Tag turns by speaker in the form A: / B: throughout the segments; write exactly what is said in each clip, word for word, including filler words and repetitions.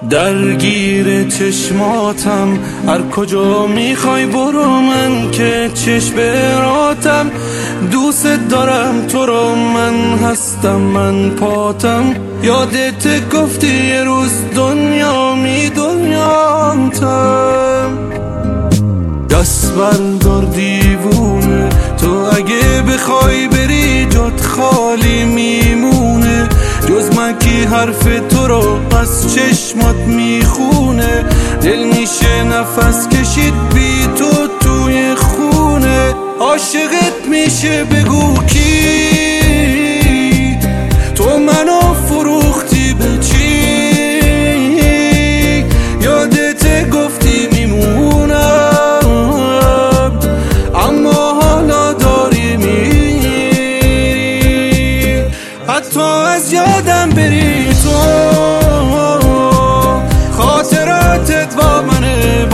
A: درگیر چشماتم، هر کجا میخوای برو، من که چشم راتم. دوست دارم تو رو، من هستم، من پاتم. یادت گفتی یه روز دنیا می دنیامتم. دست بردار دیوونه، تو اگه بخوای بری جات خالی میمونه. جز من کی حرف تو رو از چشمات میخونه. دل میشه نفس کشید بی تو توی خونه. عاشقت میشه بگو کی، تو منو فروختی به چی؟ یادت گفتی میمونم، اما حالا داری میری. حتی از یادم بری تو، خاطراتت با منه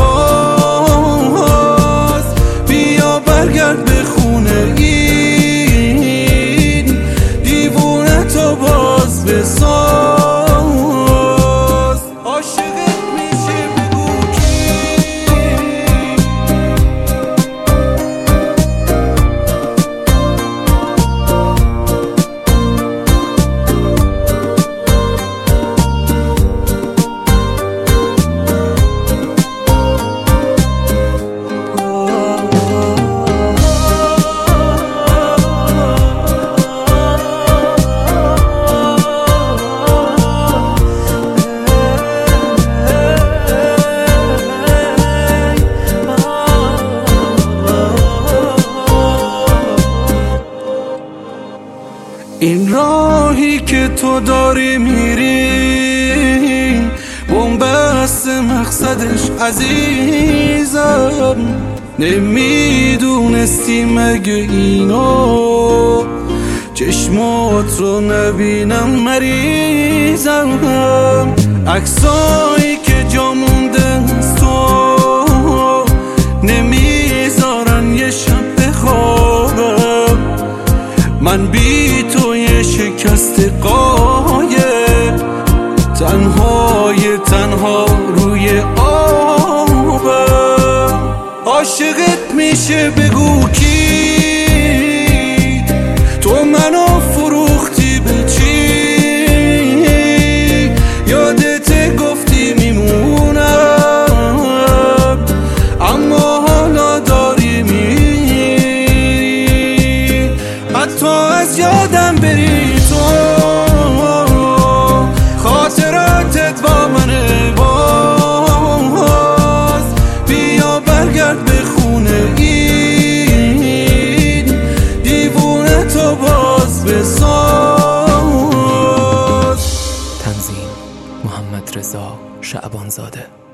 A: باز. بیا برگرد به خونه، این دیوونه تو باز بساز. عاشقت میشه بگو کی، این راهی که تو داری میری بنبست مقصدش عزیزم. نمیدونستی مگه اینو چشمات رو نبینم مریضم. عکسایی که جا مونده از تو نمیذارن یه شب بخوابم. من بی تو یه شکست قایب، تنهای تنها روی آبم. عاشقت میشه بگو کی، تو منو فروختی به چی؟ یادت گفتی میمونم، اما حالا داری میری. حتی از یادم بری تو، خاطراتت با منه باز. بیا برگرد به خونه، این دیوونه تو باز بساز.
B: تنظیم محمد رضا شعبانزاده.